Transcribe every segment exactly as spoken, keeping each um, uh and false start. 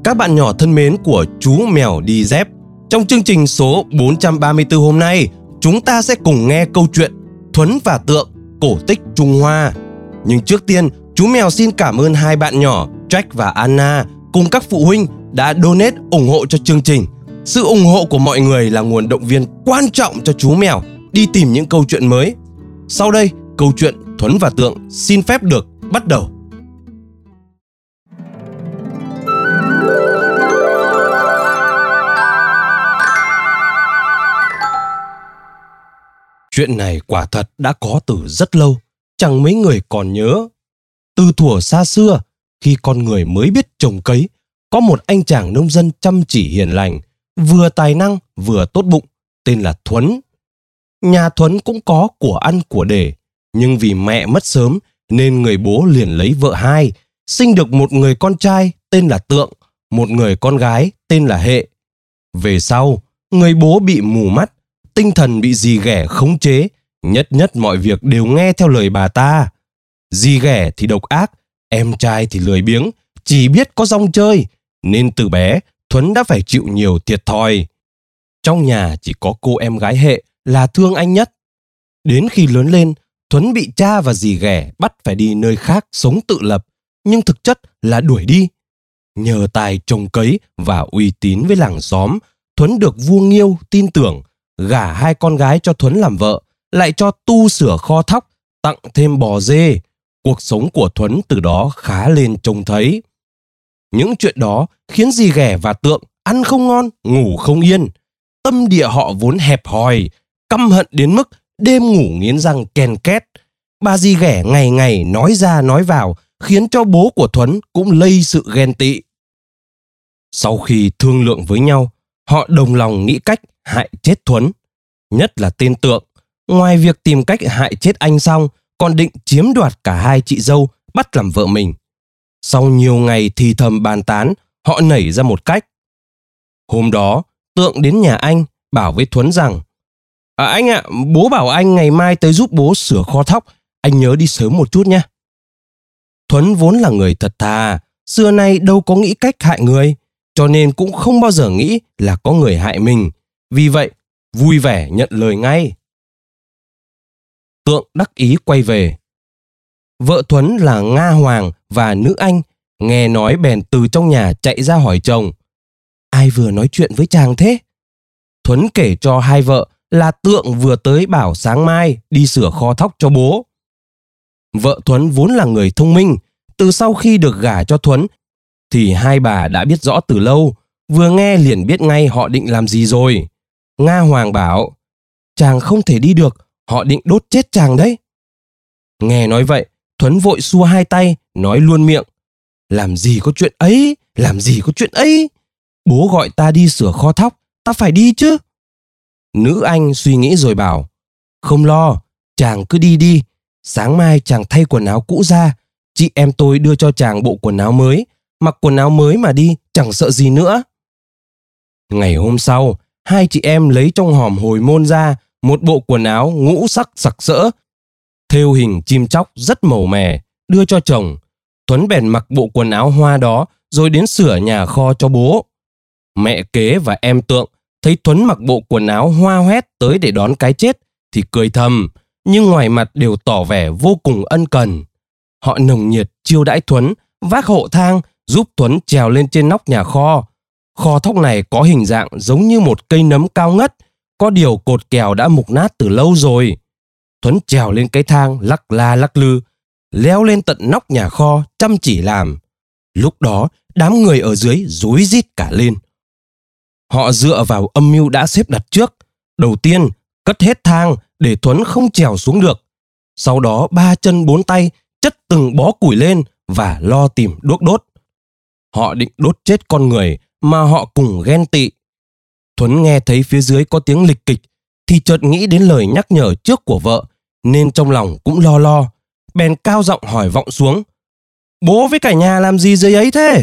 Các bạn nhỏ thân mến của Chú Mèo Đi Dép, trong chương trình số bốn trăm ba mươi tư hôm nay, chúng ta sẽ cùng nghe câu chuyện Thuấn và Tượng, cổ tích Trung Hoa. Nhưng trước tiên, chú mèo xin cảm ơn hai bạn nhỏ Jack và Anna cùng các phụ huynh đã donate ủng hộ cho chương trình. Sự ủng hộ của mọi người là nguồn động viên quan trọng cho chú mèo đi tìm những câu chuyện mới. Sau đây, câu chuyện Thuấn và Tượng xin phép được bắt đầu. Chuyện này quả thật đã có từ rất lâu, chẳng mấy người còn nhớ. Từ thuở xa xưa, khi con người mới biết trồng cấy, có một anh chàng nông dân chăm chỉ hiền lành, vừa tài năng vừa tốt bụng, tên là Thuấn. Nhà Thuấn cũng có của ăn của để, nhưng vì mẹ mất sớm nên người bố liền lấy vợ hai, sinh được một người con trai tên là Tượng, một người con gái tên là Hệ. Về sau, người bố bị mù mắt, tinh thần bị dì ghẻ khống chế, nhất nhất mọi việc đều nghe theo lời bà ta. Dì ghẻ thì độc ác, em trai thì lười biếng, chỉ biết có rong chơi, nên từ bé Thuấn đã phải chịu nhiều thiệt thòi. Trong nhà chỉ có cô em gái Hệ là thương anh nhất. Đến khi lớn lên, Thuấn bị cha và dì ghẻ bắt phải đi nơi khác sống tự lập, nhưng thực chất là đuổi đi. Nhờ tài trồng cấy và uy tín với làng xóm, Thuấn được vua Nghiêu tin tưởng, gả hai con gái cho Thuấn làm vợ, lại cho tu sửa kho thóc, tặng thêm bò dê. Cuộc sống của Thuấn từ đó khá lên trông thấy. Những chuyện đó khiến dì ghẻ và Tượng ăn không ngon, ngủ không yên. Tâm địa họ vốn hẹp hòi, căm hận đến mức đêm ngủ nghiến răng ken két. Bà dì ghẻ ngày ngày nói ra nói vào, khiến cho bố của Thuấn cũng lây sự ghen tị. Sau khi thương lượng với nhau, họ đồng lòng nghĩ cách hại chết Thuấn. Nhất là tên Tượng, ngoài việc tìm cách hại chết anh xong, còn định chiếm đoạt cả hai chị dâu bắt làm vợ mình. Sau nhiều ngày thì thầm bàn tán, họ nảy ra một cách. Hôm đó, Tượng đến nhà anh, bảo với Thuấn rằng: À anh ạ, à, bố bảo anh ngày mai tới giúp bố sửa kho thóc, anh nhớ đi sớm một chút nhé. Thuấn vốn là người thật thà, xưa nay đâu có nghĩ cách hại người, cho nên cũng không bao giờ nghĩ là có người hại mình. Vì vậy, vui vẻ nhận lời ngay. Tượng đắc ý quay về. Vợ Thuấn là Nga Hoàng và nữ anh, nghe nói bèn từ trong nhà chạy ra hỏi chồng: Ai vừa nói chuyện với chàng thế? Thuấn kể cho hai vợ là Tượng vừa tới bảo sáng mai đi sửa kho thóc cho bố. Vợ Thuấn vốn là người thông minh, từ sau khi được gả cho Thuấn thì hai bà đã biết rõ từ lâu, vừa nghe liền biết ngay họ định làm gì rồi. Nga Hoàng bảo: Chàng không thể đi được, họ định đốt chết chàng đấy. Nghe nói vậy, Thuấn vội xua hai tay, nói luôn miệng: Làm gì có chuyện ấy, làm gì có chuyện ấy. Bố gọi ta đi sửa kho thóc, ta phải đi chứ. Nữ anh suy nghĩ rồi bảo: Không lo, chàng cứ đi đi. Sáng mai chàng thay quần áo cũ ra, chị em tôi đưa cho chàng bộ quần áo mới, mặc quần áo mới mà đi, chẳng sợ gì nữa. Ngày hôm sau, hai chị em lấy trong hòm hồi môn ra một bộ quần áo ngũ sắc sặc sỡ, thêu hình chim chóc rất màu mè, đưa cho chồng. Thuấn bèn mặc bộ quần áo hoa đó rồi đến sửa nhà kho cho bố. Mẹ kế và em Tượng thấy Thuấn mặc bộ quần áo hoa hoét tới để đón cái chết thì cười thầm, nhưng ngoài mặt đều tỏ vẻ vô cùng ân cần. Họ nồng nhiệt chiêu đãi Thuấn, vác hộ thang giúp Thuấn trèo lên trên nóc nhà kho. Kho thóc này có hình dạng giống như một cây nấm cao ngất, có điều cột kèo đã mục nát từ lâu rồi. Thuấn trèo lên cái thang lắc la lắc lư, leo lên tận nóc nhà kho chăm chỉ làm. Lúc đó đám người ở dưới rối rít cả lên. Họ dựa vào âm mưu đã xếp đặt trước. Đầu tiên cất hết thang để Thuấn không trèo xuống được. Sau đó ba chân bốn tay chất từng bó củi lên và lo tìm đuốc đốt. Họ định đốt chết con người mà họ cùng ghen tị. Thuấn nghe thấy phía dưới có tiếng lịch kịch thì chợt nghĩ đến lời nhắc nhở trước của vợ, nên trong lòng cũng lo lo. Bèn cao giọng hỏi vọng xuống: Bố với cả nhà làm gì dưới ấy thế?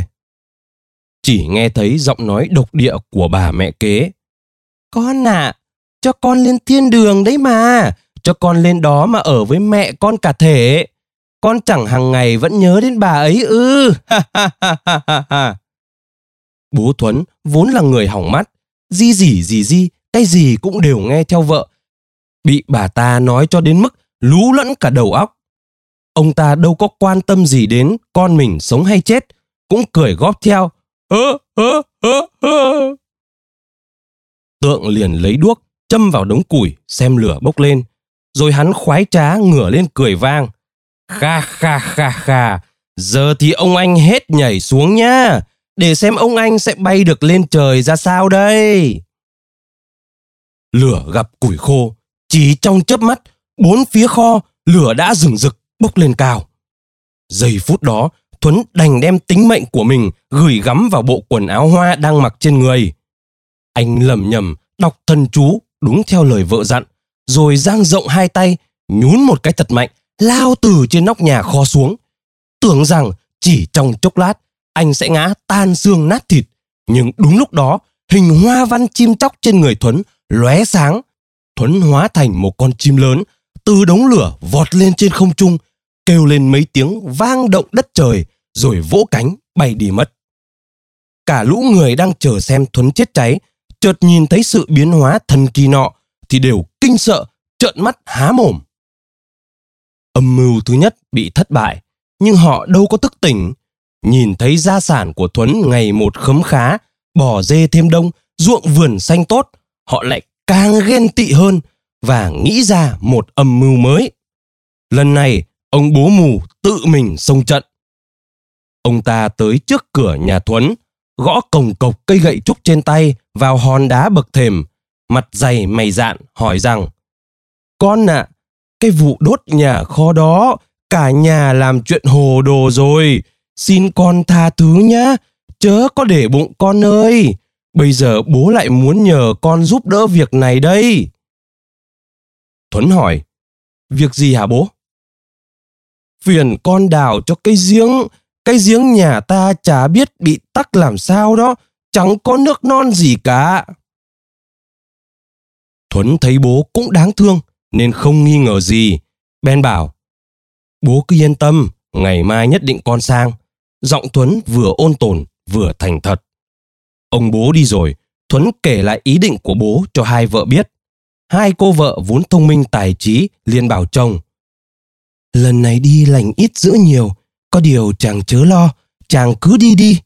Chỉ nghe thấy giọng nói độc địa của bà mẹ kế: Con ạ, à, cho con lên thiên đường đấy mà, cho con lên đó mà ở với mẹ con cả thể. Con chẳng hàng ngày vẫn nhớ đến bà ấy ư? Ha ha ha ha ha. Bố Thuấn vốn là người hỏng mắt, di gì gì di, cái gì cũng đều nghe theo vợ. Bị bà ta nói cho đến mức lú lẫn cả đầu óc. Ông ta đâu có quan tâm gì đến con mình sống hay chết, cũng cười góp theo. Ơ, ơ, ơ, ơ. Tượng liền lấy đuốc, châm vào đống củi, xem lửa bốc lên. Rồi hắn khoái trá ngửa lên cười vang. Kha kha kha kha, giờ thì ông anh hết nhảy xuống nhá, để xem ông anh sẽ bay được lên trời ra sao đây. Lửa gặp củi khô, chỉ trong chớp mắt, bốn phía kho lửa đã rừng rực bốc lên cao. Giây phút đó, Thuấn đành đem tính mệnh của mình gửi gắm vào bộ quần áo hoa đang mặc trên người. Anh lẩm nhẩm đọc thần chú đúng theo lời vợ dặn, rồi dang rộng hai tay, nhún một cái thật mạnh, lao từ trên nóc nhà kho xuống. Tưởng rằng chỉ trong chốc lát anh sẽ ngã tan xương nát thịt, nhưng đúng lúc đó hình hoa văn chim chóc trên người Thuấn lóe sáng. Thuấn hóa thành một con chim lớn, từ đống lửa vọt lên trên không trung, kêu lên mấy tiếng vang động đất trời, rồi vỗ cánh bay đi mất. Cả lũ người đang chờ xem Thuấn chết cháy, chợt nhìn thấy sự biến hóa thần kỳ nọ thì đều kinh sợ, trợn mắt há mồm. Âm mưu thứ nhất bị thất bại, nhưng họ đâu có thức tỉnh. Nhìn thấy gia sản của Thuấn ngày một khấm khá, bò dê thêm đông, ruộng vườn xanh tốt, họ lại càng ghen tị hơn và nghĩ ra một âm mưu mới. Lần này, ông bố mù tự mình xông trận. Ông ta tới trước cửa nhà Thuấn, gõ cồng cộc cây gậy trúc trên tay vào hòn đá bậc thềm, mặt dày mày dạn hỏi rằng: Con ạ, à, cái vụ đốt nhà kho đó, cả nhà làm chuyện hồ đồ rồi, xin con tha thứ nhá, chớ có để bụng con ơi. Bây giờ bố lại muốn nhờ con giúp đỡ việc này đây. Thuấn hỏi: Việc gì hả bố? Phiền con đào cho cái giếng, cái giếng nhà ta chả biết bị tắc làm sao đó, chẳng có nước non gì cả. Thuấn thấy bố cũng đáng thương nên không nghi ngờ gì, bèn bảo: Bố cứ yên tâm, ngày mai nhất định con sang. Giọng Thuấn vừa ôn tồn vừa thành thật. Ông bố đi rồi, Thuấn kể lại ý định của bố cho hai vợ biết. Hai cô vợ vốn thông minh tài trí liền bảo chồng: Lần này đi lành ít dữ nhiều, có điều chàng chớ lo, chàng cứ đi đi.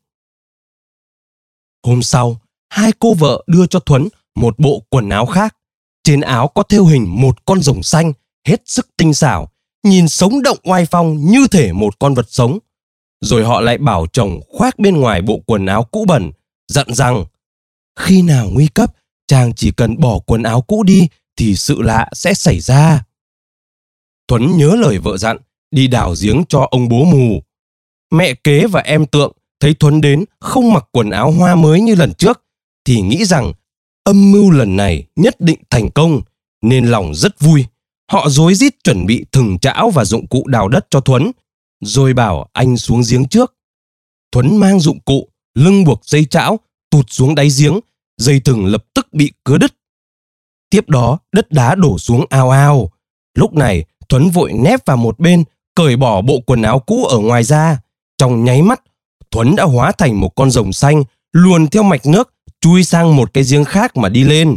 Hôm sau, hai cô vợ đưa cho Thuấn một bộ quần áo khác. Trên áo có thêu hình một con rồng xanh, hết sức tinh xảo, nhìn sống động oai phong như thể một con vật sống. Rồi họ lại bảo chồng khoác bên ngoài bộ quần áo cũ bẩn, dặn rằng: Khi nào nguy cấp, chàng chỉ cần bỏ quần áo cũ đi thì sự lạ sẽ xảy ra. Thuấn nhớ lời vợ dặn, đi đào giếng cho ông bố mù. Mẹ kế và em Tượng thấy Thuấn đến không mặc quần áo hoa mới như lần trước, thì nghĩ rằng âm mưu lần này nhất định thành công, nên lòng rất vui. Họ rối rít chuẩn bị thừng chảo và dụng cụ đào đất cho Thuấn, rồi bảo anh xuống giếng trước. Thuấn mang dụng cụ, lưng buộc dây chảo, tụt xuống đáy giếng, dây thừng lập tức bị cứa đứt. Tiếp đó đất đá đổ xuống ao ao. Lúc này Thuấn vội nép vào một bên, cởi bỏ bộ quần áo cũ ở ngoài ra. Trong nháy mắt, Thuấn đã hóa thành một con rồng xanh, luồn theo mạch nước, chui sang một cái giếng khác mà đi lên.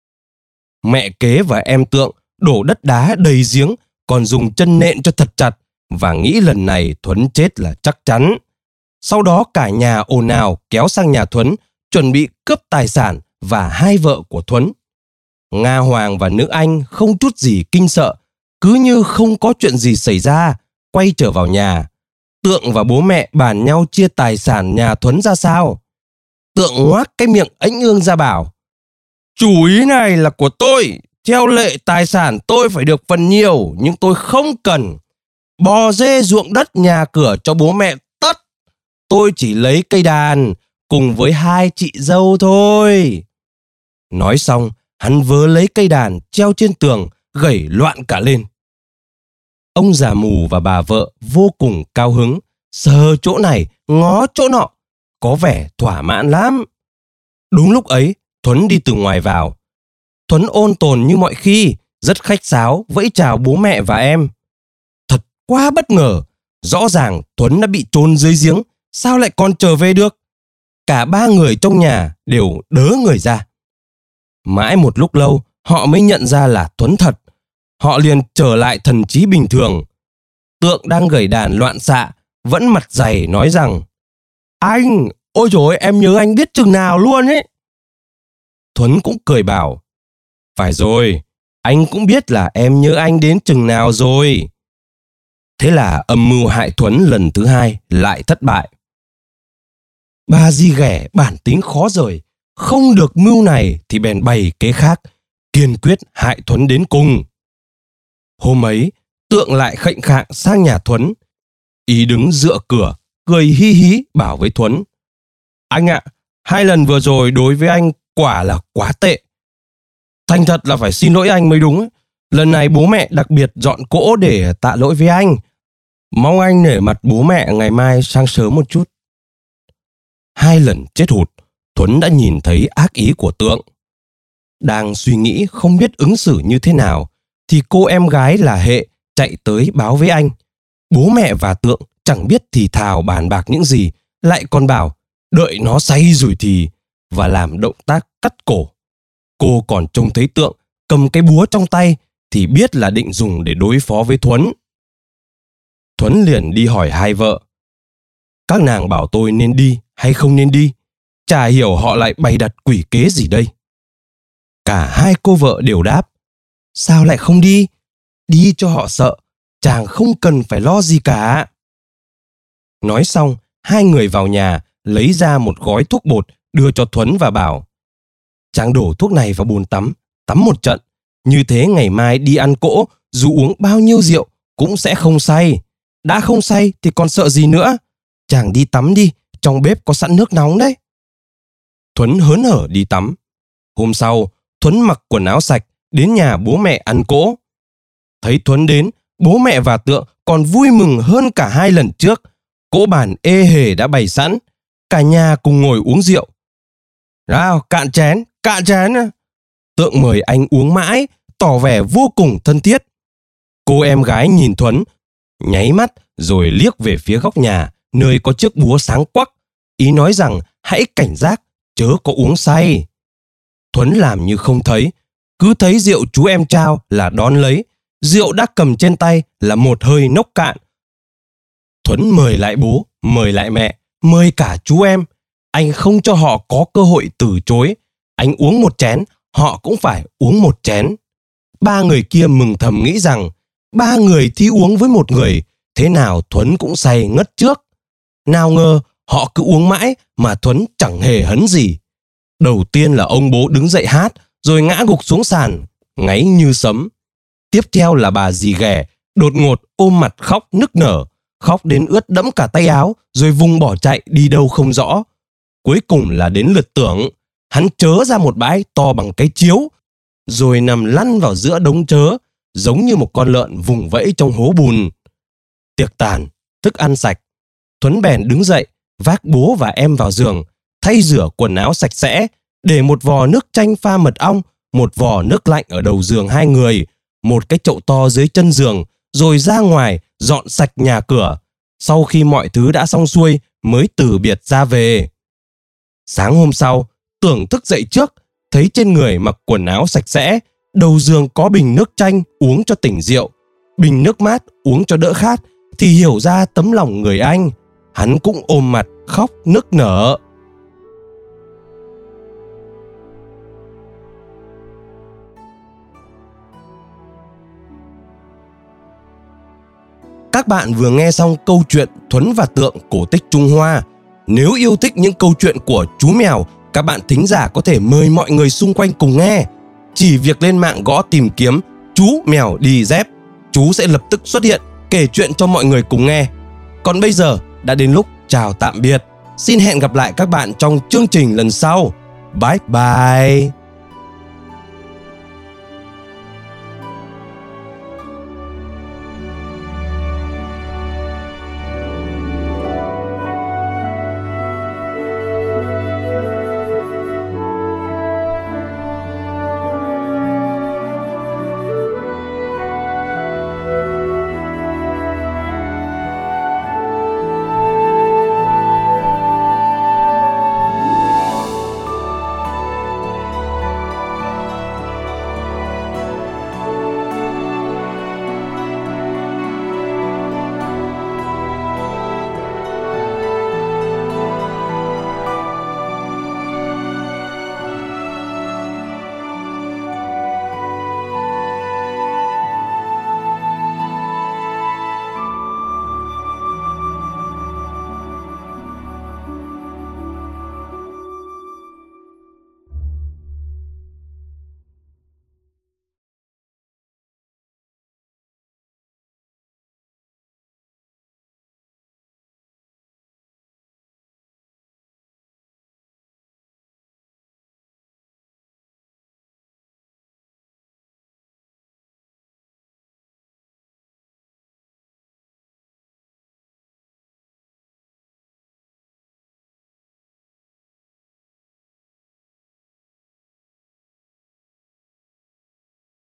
Mẹ kế và em Tượng đổ đất đá đầy giếng, còn dùng chân nện cho thật chặt, và nghĩ lần này Thuấn chết là chắc chắn. Sau đó cả nhà ồn ào kéo sang nhà Thuấn, chuẩn bị cướp tài sản và hai vợ của Thuấn. Nga Hoàng và nữ Anh không chút gì kinh sợ, cứ như không có chuyện gì xảy ra, quay trở vào nhà. Tượng và bố mẹ bàn nhau chia tài sản nhà Thuấn ra sao. Tượng ngoác cái miệng ếnh ương ra bảo: Chủ ý này là của tôi, theo lệ tài sản tôi phải được phần nhiều, nhưng tôi không cần. Bò dê ruộng đất nhà cửa cho bố mẹ tất. Tôi chỉ lấy cây đàn cùng với hai chị dâu thôi. Nói xong, hắn vớ lấy cây đàn treo trên tường, gảy loạn cả lên. Ông già mù và bà vợ vô cùng cao hứng, sờ chỗ này, ngó chỗ nọ, có vẻ thỏa mãn lắm. Đúng lúc ấy, Thuấn đi từ ngoài vào. Thuấn ôn tồn như mọi khi, rất khách sáo, vẫy chào bố mẹ và em. Thật quá bất ngờ, rõ ràng Thuấn đã bị chôn dưới giếng, sao lại còn trở về được? cả ba người trong nhà đều đớ người ra. Mãi một lúc lâu, họ mới nhận ra là Thuấn thật. Họ liền trở lại thần trí bình thường. Tượng đang gẩy đàn loạn xạ, vẫn mặt dày nói rằng: Anh, ôi trời ơi, em nhớ anh biết chừng nào luôn ấy. Thuấn cũng cười bảo: Phải rồi, anh cũng biết là em nhớ anh đến chừng nào rồi. Thế là âm mưu hại Thuấn lần thứ hai lại thất bại. Bà dì ghẻ bản tính khó rời, không được mưu này thì bèn bày kế khác, kiên quyết hại Thuấn đến cùng. Hôm ấy, Tượng lại khệnh khạng sang nhà Thuấn. Ý đứng dựa cửa, cười hi hí bảo với Thuấn: Anh ạ, hai lần vừa rồi đối với anh quả là quá tệ. Thành thật là phải xin lỗi anh mới đúng. Lần này bố mẹ đặc biệt dọn cỗ để tạ lỗi với anh. Mong anh nể mặt bố mẹ ngày mai sáng sớm một chút. Hai lần chết hụt, Thuấn đã nhìn thấy ác ý của Tượng. Đang suy nghĩ không biết ứng xử như thế nào, thì cô em gái là Hệ chạy tới báo với anh. Bố mẹ và Tượng chẳng biết thì thào bàn bạc những gì, lại còn bảo đợi nó say rồi thì, và làm động tác cắt cổ. Cô còn trông thấy Tượng cầm cái búa trong tay thì biết là định dùng để đối phó với Thuấn. Thuấn liền đi hỏi hai vợ: Các nàng bảo tôi nên đi hay không nên đi? Chả hiểu họ lại bày đặt quỷ kế gì đây. Cả hai cô vợ đều đáp: Sao lại không đi? Đi cho họ sợ, chàng không cần phải lo gì cả. Nói xong, hai người vào nhà lấy ra một gói thuốc bột đưa cho Thuấn và bảo: Chàng đổ thuốc này vào bồn tắm, tắm một trận. Như thế ngày mai đi ăn cỗ, dù uống bao nhiêu rượu cũng sẽ không say. Đã không say thì còn sợ gì nữa. Chàng đi tắm đi, trong bếp có sẵn nước nóng đấy. Thuấn hớn hở đi tắm. Hôm sau, Thuấn mặc quần áo sạch đến nhà bố mẹ ăn cỗ. Thấy Thuấn đến, bố mẹ và Tượng còn vui mừng hơn cả hai lần trước. Cỗ bàn ê hề đã bày sẵn, cả nhà cùng ngồi uống rượu. Nào, cạn chén, cạn chén. Tượng mời anh uống mãi, tỏ vẻ vô cùng thân thiết. Cô em gái nhìn Thuấn, nháy mắt rồi liếc về phía góc nhà, nơi có chiếc búa sáng quắc, ý nói rằng hãy cảnh giác, chớ có uống say. Thuấn làm như không thấy, cứ thấy rượu chú em trao là đón lấy, rượu đã cầm trên tay là một hơi nốc cạn. Thuấn mời lại bố, mời lại mẹ, mời cả chú em. Anh không cho họ có cơ hội từ chối. Anh uống một chén, họ cũng phải uống một chén. Ba người kia mừng thầm nghĩ rằng ba người thi uống với một người, thế nào Thuấn cũng say ngất trước. Nào ngờ họ cứ uống mãi mà Thuấn chẳng hề hấn gì. Đầu tiên là ông bố đứng dậy hát, rồi ngã gục xuống sàn, ngáy như sấm. Tiếp theo là bà dì ghẻ đột ngột ôm mặt khóc nức nở, khóc đến ướt đẫm cả tay áo, rồi vùng bỏ chạy đi đâu không rõ. Cuối cùng là đến lượt Tưởng. Hắn chớ ra một bãi to bằng cái chiếu, rồi nằm lăn vào giữa đống chớ, giống như một con lợn vùng vẫy trong hố bùn. Tiệc tàn, thức ăn sạch. Thuấn bèn đứng dậy, vác bố và em vào giường, thay rửa quần áo sạch sẽ, để một vò nước chanh pha mật ong, một vò nước lạnh ở đầu giường hai người, một cái chậu to dưới chân giường, rồi ra ngoài dọn sạch nhà cửa. Sau khi mọi thứ đã xong xuôi mới từ biệt ra về. Sáng hôm sau, Tưởng thức dậy trước, thấy trên người mặc quần áo sạch sẽ, đầu giường có bình nước chanh uống cho tỉnh rượu, bình nước mát uống cho đỡ khát, thì hiểu ra tấm lòng người anh. Hắn cũng ôm mặt khóc nức nở. Các bạn vừa nghe xong câu chuyện Thuấn và Tượng cổ tích Trung Hoa. Nếu yêu thích những câu chuyện của chú mèo, các bạn thính giả có thể mời mọi người xung quanh cùng nghe. Chỉ việc lên mạng gõ tìm kiếm chú mèo đi dép, chú sẽ lập tức xuất hiện kể chuyện cho mọi người cùng nghe. Còn bây giờ đã đến lúc chào tạm biệt. Xin hẹn gặp lại các bạn trong chương trình lần sau. Bye bye.